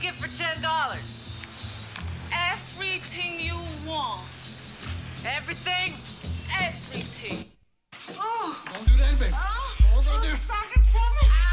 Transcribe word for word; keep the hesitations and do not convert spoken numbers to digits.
get for ten dollars? Everything you want. Everything? Everything. Oh. Don't do that, baby. Oh. What we gonna do? Suck it to me.